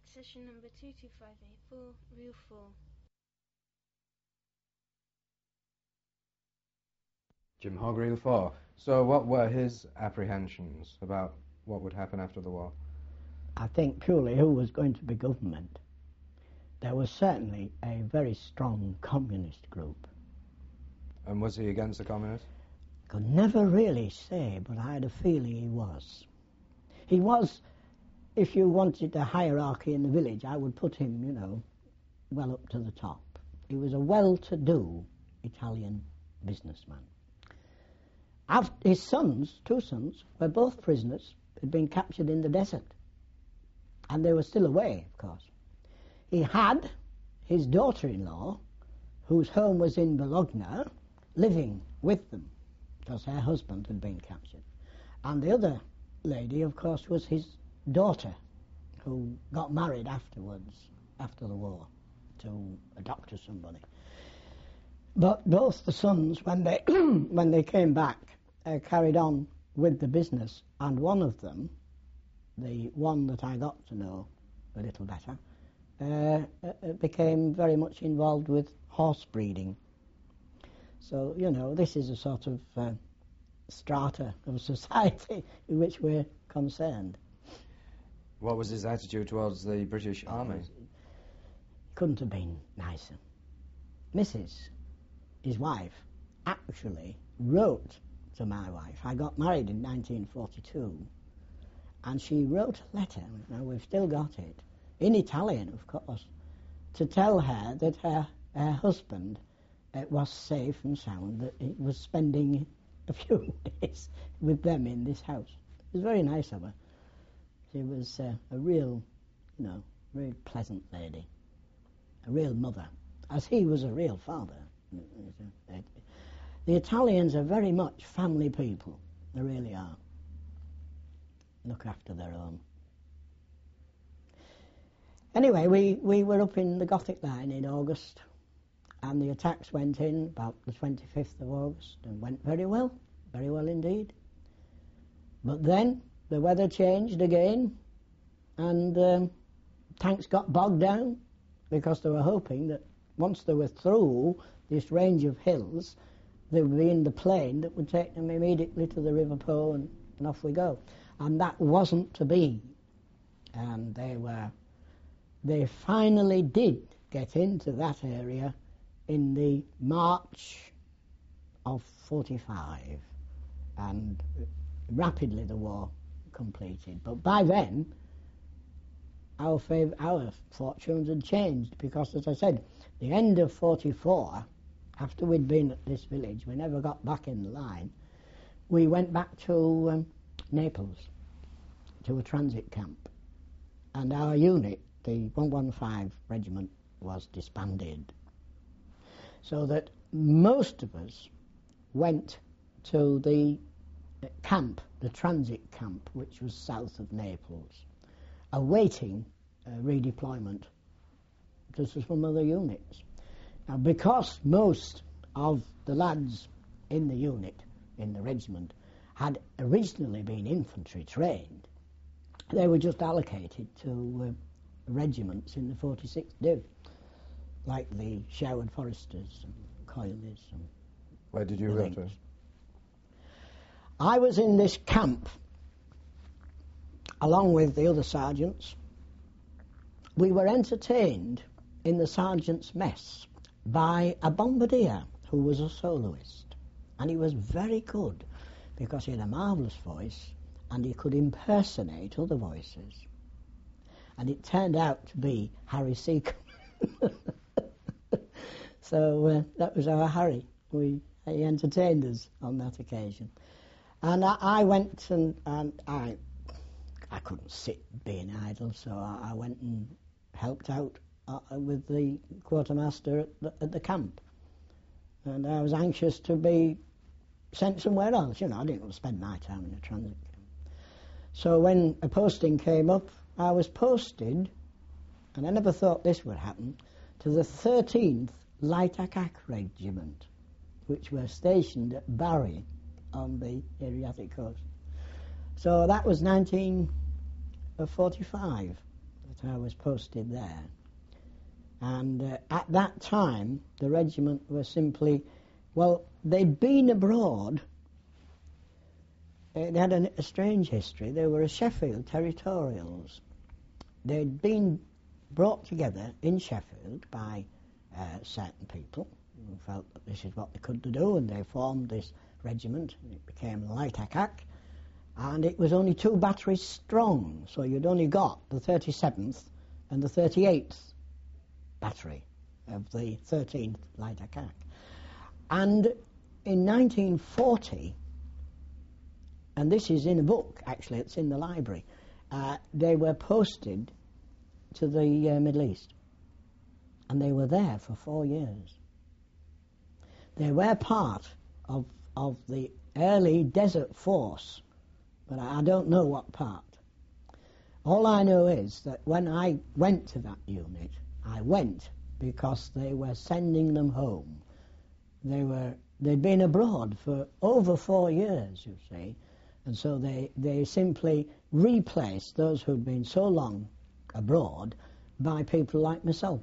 Session number 22584, Reel 4. Jim Hogg, Reel 4. So what were his apprehensions about what would happen after the war? I think purely who was going to be government. There was certainly a very strong communist group. And was he against the communists? Could never really say, but I had a feeling he was. He was, if you wanted a hierarchy in the village, I would put him, well up to the top. He was a well-to-do Italian businessman. His sons, two sons, were both prisoners, had been captured in the desert. And they were still away, of course. He had his daughter-in-law, whose home was in Bologna, living with them, because her husband had been captured. And the other lady, of course, was his daughter, who got married afterwards, after the war, to a doctor somebody. But both the sons, when they when they came back, carried on with the business, and one of them, the one that I got to know a little better, became very much involved with horse breeding. So, this is a sort of strata of society in which we're concerned. What was his attitude towards the British Army? Couldn't have been nicer. Mrs., his wife, actually wrote to my wife. I got married in 1942, and she wrote a letter, now we've still got it, in Italian, of course, to tell her that her husband was safe and sound, that he was spending a few days with them in this house. It was very nice of her. She was a real, very pleasant lady, a real mother, as he was a real father. The Italians are very much family people, they really are. Look after their own. Anyway, we were up in the Gothic line in August, and the attacks went in about the 25th of August and went very well indeed. But then the weather changed again, and tanks got bogged down, because they were hoping that once they were through this range of hills, they would be in the plain that would take them immediately to the River Po, and off we go. And that wasn't to be. And they finally did get into that area in the March of 45, and rapidly the war completed. But by then, our fortunes had changed, because, as I said, the end of 44, after we'd been at this village, we never got back in the line, we went back to Naples, to a transit camp, and our unit, the 115 Regiment, was disbanded. So that most of us went to the camp, the transit camp, which was south of Naples, awaiting redeployment to some other units. Now, because most of the lads in the unit, in the regiment, had originally been infantry trained, they were just allocated to regiments in the 46th Div, like the Sherwood Foresters and Coilies. And where did you go to? I was in this camp along with the other sergeants. We were entertained in the sergeant's mess by a bombardier who was a soloist, and he was very good because he had a marvellous voice and he could impersonate other voices, and it turned out to be Harry Seacombe. So that was our Harry. He entertained us on that occasion, and I went and I couldn't sit being idle, so I went and helped out with the quartermaster at the camp, and I was anxious to be sent somewhere else. I didn't want to spend my time in a transit camp. So when a posting came up, I was posted, and I never thought this would happen, to the 13th Light Attack Regiment, which were stationed at Barry on the Adriatic coast. So that was 1945. that I was posted there. And at that time, the regiment was simply, well, they'd been abroad. It had a strange history. They were a Sheffield Territorials. They'd been brought together in Sheffield by certain people who felt that this is what they could do, and they formed this regiment, and it became Light Attack, and it was only 2 batteries strong, so you'd only got the 37th and the 38th battery of the 13th Light Attack. And in 1940, and this is in a book, actually, it's in the library, they were posted to the Middle East, and they were there for 4 years. They were part of the early Desert Force, but I don't know what part. All I know is that when I went to that unit, I went because they were sending them home. They'd been abroad for over 4 years, you see, and so they simply replaced those who'd been so long abroad by people like myself.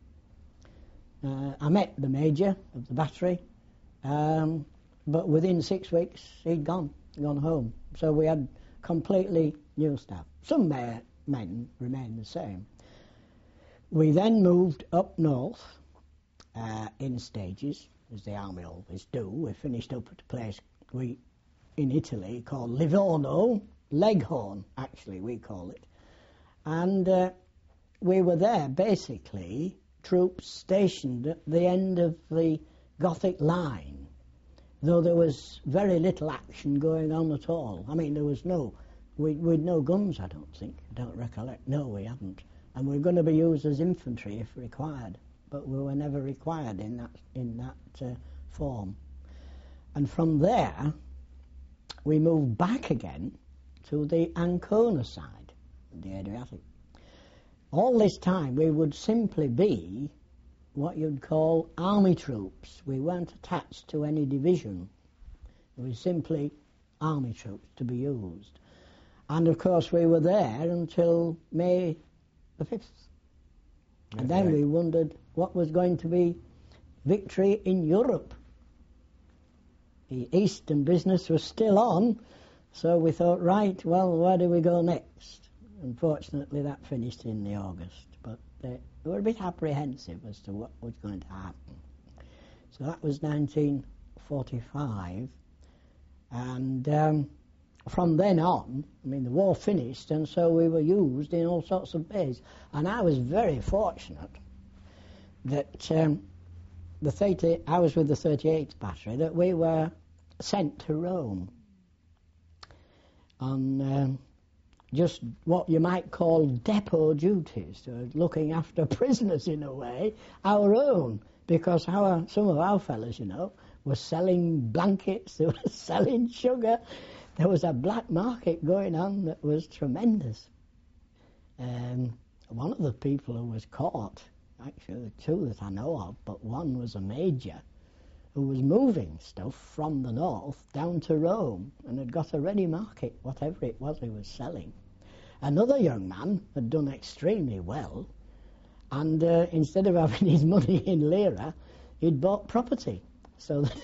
I met the major of the battery, but within 6 weeks he'd gone home. So we had completely new staff. Some men remained the same. We then moved up north in stages, as the army always do. We finished up at a place in Italy called Livorno, Leghorn, actually we call it. And we were there, basically, troops stationed at the end of the Gothic line, though there was very little action going on at all. I mean, there was we'd no guns, I don't think. I don't recollect. No, we hadn't. And we were going to be used as infantry if required, but we were never required in that form. And from there, we moved back again to the Ancona side of the Adriatic. All this time, we would simply be what you'd call army troops. We weren't attached to any division. It was simply army troops to be used. And of course, we were there until May the 5th. And then we wondered what was going to be victory in Europe. The Eastern business was still on, so we thought, right, well, where do we go next? Unfortunately, that finished in the August, but they were a bit apprehensive as to what was going to happen. So that was 1945, and from then on, I mean, the war finished, and so we were used in all sorts of ways. And I was very fortunate that I was with the 38th Battery, that we were sent to Rome on just what you might call depot duties, looking after prisoners in a way, our own, because some of our fellows, were selling blankets, they were selling sugar. There was a black market going on that was tremendous. One of the people who was caught, actually 2 that I know of, but one was a major who was moving stuff from the north down to Rome and had got a ready market, whatever it was he was selling. Another young man had done extremely well, and instead of having his money in lira, he'd bought property. So that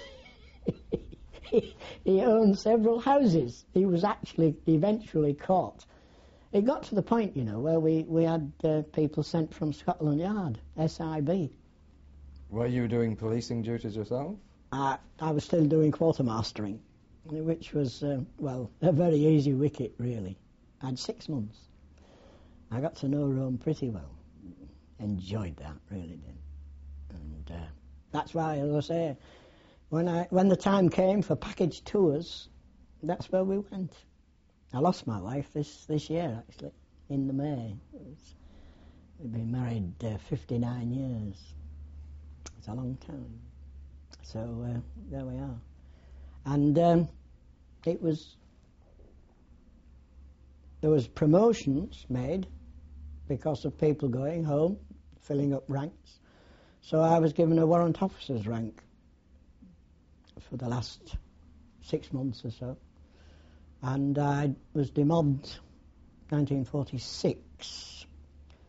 he owned several houses. He was actually eventually caught. It got to the point, where we had people sent from Scotland Yard, SIB. Were you doing policing duties yourself? I was still doing quartermastering, which was, a very easy wicket, really. I had 6 months. I got to know Rome pretty well. Enjoyed that, really did. And that's why, as I say, when the time came for package tours, that's where we went. I lost my wife this year, actually, in the May. We've been married 59 years. It's a long time. So there we are. And there was promotions made because of people going home, filling up ranks. So I was given a warrant officer's rank for the last 6 months or so. And I was demobbed 1946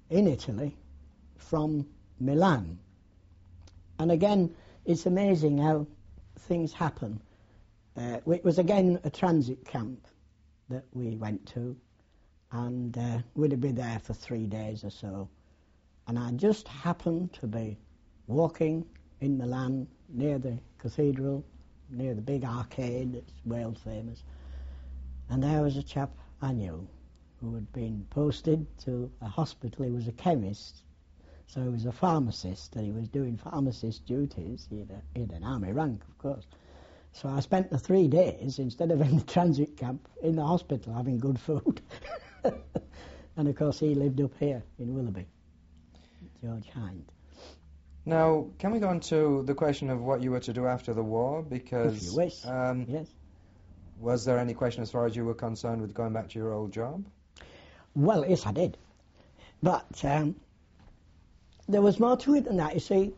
in Italy from Milan. And again, it's amazing how things happen. It was again a transit camp that we went to, and we'd been there for 3 days or so. And I just happened to be walking in Milan near the cathedral, near the big arcade that's world famous, and there was a chap I knew who had been posted to a hospital. He was a chemist, so he was a pharmacist, and he was doing pharmacist duties. He had an army rank, of course. So I spent the 3 days, instead of in the transit camp, in the hospital having good food. And of course he lived up here in Willoughby, George Hind. Now, can we go on to the question of what you were to do after the war? Because If you wish, yes. Was there any question as far as you were concerned with going back to your old job? Well, yes, I did. But there was more to it than that. You see,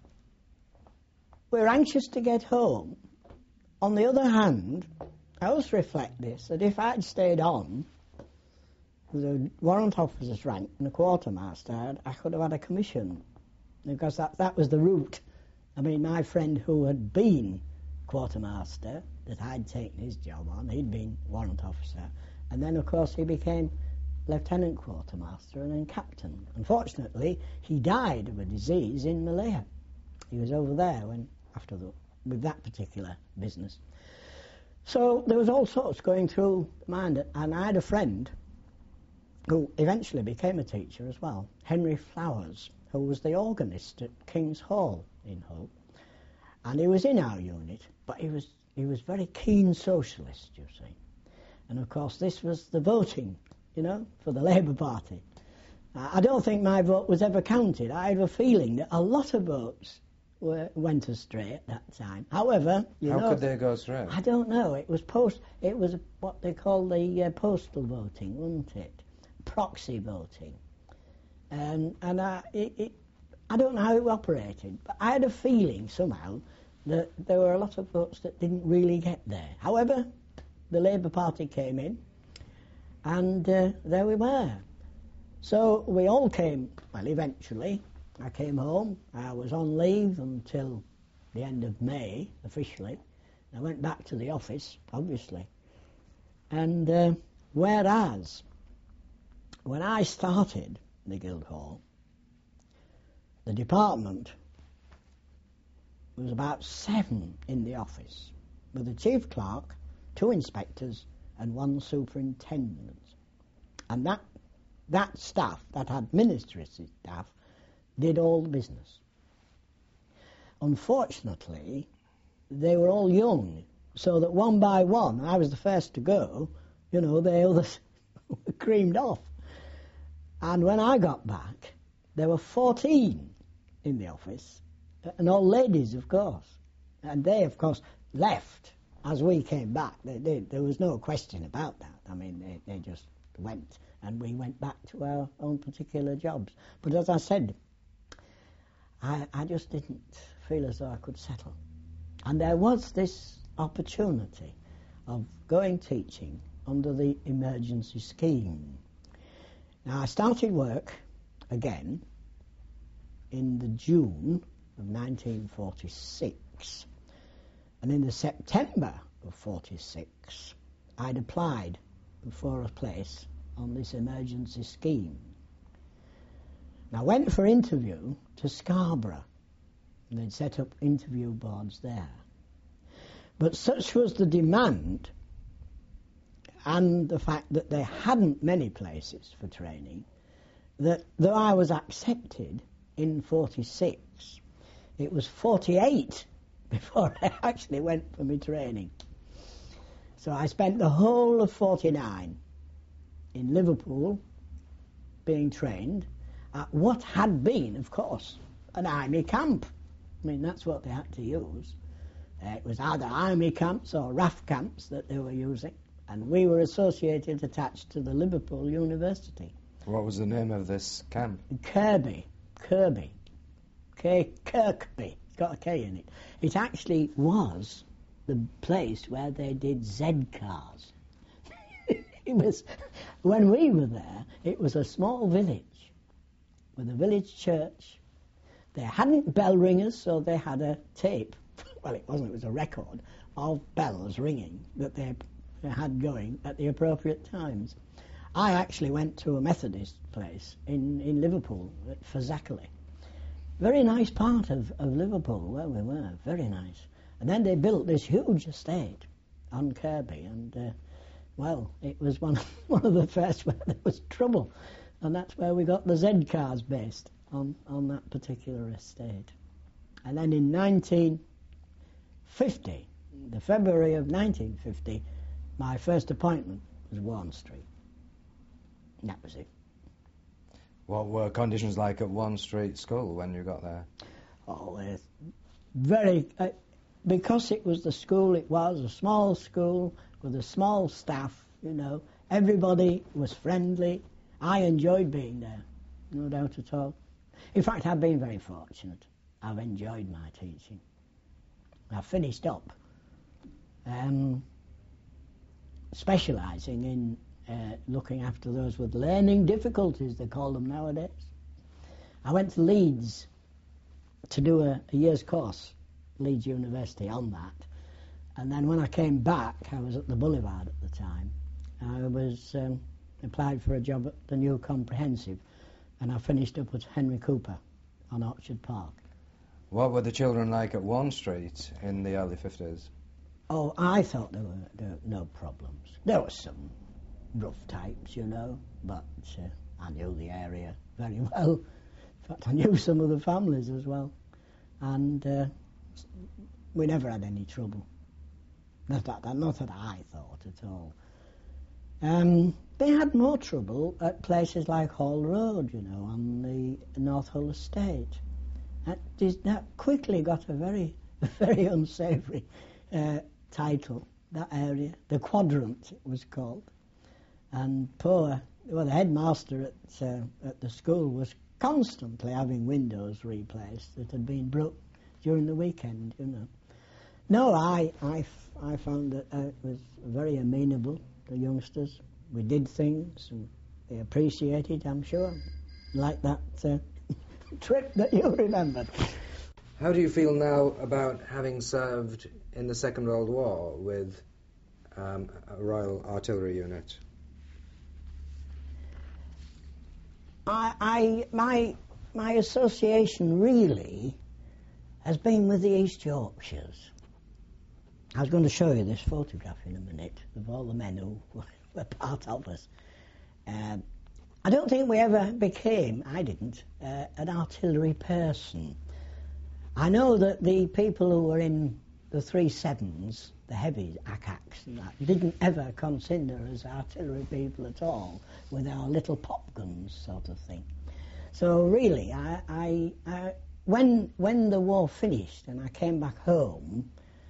we're anxious to get home. On the other hand, I also reflect this, that if I'd stayed on with a warrant officer's rank and a quartermaster, I could have had a commission, because that was the route. I mean, my friend who had been quartermaster, that I'd taken his job on, he'd been warrant officer, and then of course he became lieutenant quartermaster and then captain. Unfortunately, he died of a disease in Malaya. He was over there with that particular business. So there was all sorts going through my mind, and I had a friend who eventually became a teacher as well, Henry Flowers, who was the organist at King's Hall in Hull. And he was in our unit, but he was very keen socialist, you see. And of course this was the voting, for the Labour Party. I don't think my vote was ever counted. I have a feeling that a lot of votes went astray at that time. However, How could they go astray? I don't know. It was what they call the postal voting, wasn't it? Proxy voting. And I don't know how it operated, but I had a feeling somehow that there were a lot of votes that didn't really get there. However, the Labour Party came in, and there we were. So we all came, well, eventually. I came home. I was on leave until the end of May, officially. I went back to the office, obviously. And whereas, when I started the Guildhall, the department was about 7 in the office, with a chief clerk, 2 inspectors, and 1 superintendent. And that staff, that administrative staff, did all the business. Unfortunately, they were all young, so that one by one, I was the first to go, the others were creamed off. And when I got back, there were 14 in the office, and all ladies, of course. And they, of course, left as we came back. They did. There was no question about that. I mean, they just went, and we went back to our own particular jobs. But as I said, I just didn't feel as though I could settle. And there was this opportunity of going teaching under the emergency scheme. Now, I started work again in the June of 1946. And in the September of 46, I'd applied for a place on this emergency scheme. And I went for interview to Scarborough, and they'd set up interview boards there. But such was the demand and the fact that they hadn't many places for training, that though I was accepted in 46, it was 48 before I actually went for my training. So I spent the whole of 49 in Liverpool being trained at what had been, of course, an army camp. I mean, that's what they had to use. It was either army camps or RAF camps that they were using, and we were associated, attached to the Liverpool University. What was the name of this camp? Kirkby. It's got a K in it. It actually was the place where they did Z cars. It was, when we were there, it was a small village, with a village church. They hadn't bell ringers, so they had a tape. Well, it wasn't, it was a record of bells ringing that they had going at the appropriate times. I actually went to a Methodist place in Liverpool, at Fazakerley. Very nice part of Liverpool where we were, very nice. And then they built this huge estate on Kirby, and well, it was one of the first where there was trouble, and that's where we got the Z cars based on that particular estate. And then in 1950, the February of 1950, my first appointment was Warren Street. And that was it. What were conditions like at Warren Street School when you got there? Oh, very... because it was the school, it was a small school with a small staff, you know. Everybody was friendly. I enjoyed being there, no doubt at all. In fact, I've been very fortunate. I've enjoyed my teaching. I've finished up specialising in looking after those with learning difficulties, they call them nowadays. I went to Leeds to do a year's course, Leeds University, on that. And then when I came back, I was at the Boulevard at the time. I was applied for a job at the New Comprehensive, and I finished up at Henry Cooper on Orchard Park. What were the children like at Warren Street in the early 50s? Oh, I thought there were no problems. There were some rough types, you know, but I knew the area very well. In fact, I knew some of the families as well. And we never had any trouble. Not that I thought at all. They had more trouble at places like Hall Road, you know, on the North Hull estate. That quickly got a very, very unsavoury title, that area. The Quadrant, it was called. And the headmaster at the school was constantly having windows replaced that had been broke during the weekend, you know. No, I found that it was very amenable, the youngsters. We did things, and they appreciated, I'm sure, like that trip that you remembered. How do you feel now about having served in the Second World War with a Royal Artillery unit? My association really has been with the East Yorkshires. I was going to show you this photograph in a minute of all the men who were part of us. I don't think we ever became, I didn't, an artillery person. I know that the people who were in the 3-7s, the heavy ACACs and that, didn't ever consider us artillery people at all, with our little pop guns sort of thing. So really, when the war finished and I came back home,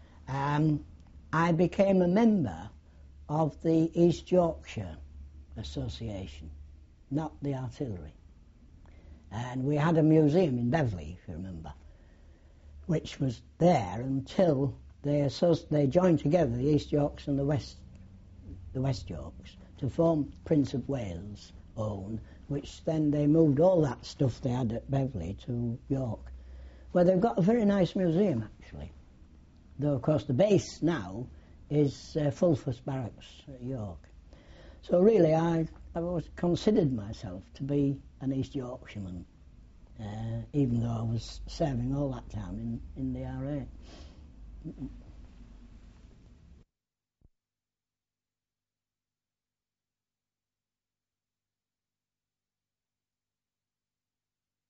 I became a member of the East Yorkshire Association, not the artillery. And we had a museum in Beverley, if you remember, which was there until they joined together, the East Yorks and the West Yorks, to form Prince of Wales' own, which then they moved all that stuff they had at Beverley to York, where they've got a very nice museum, actually. Though, of course, the base now is Fulford Barracks at York. So really, I've always considered myself to be an East Yorkshireman, even though I was serving all that time in the RA.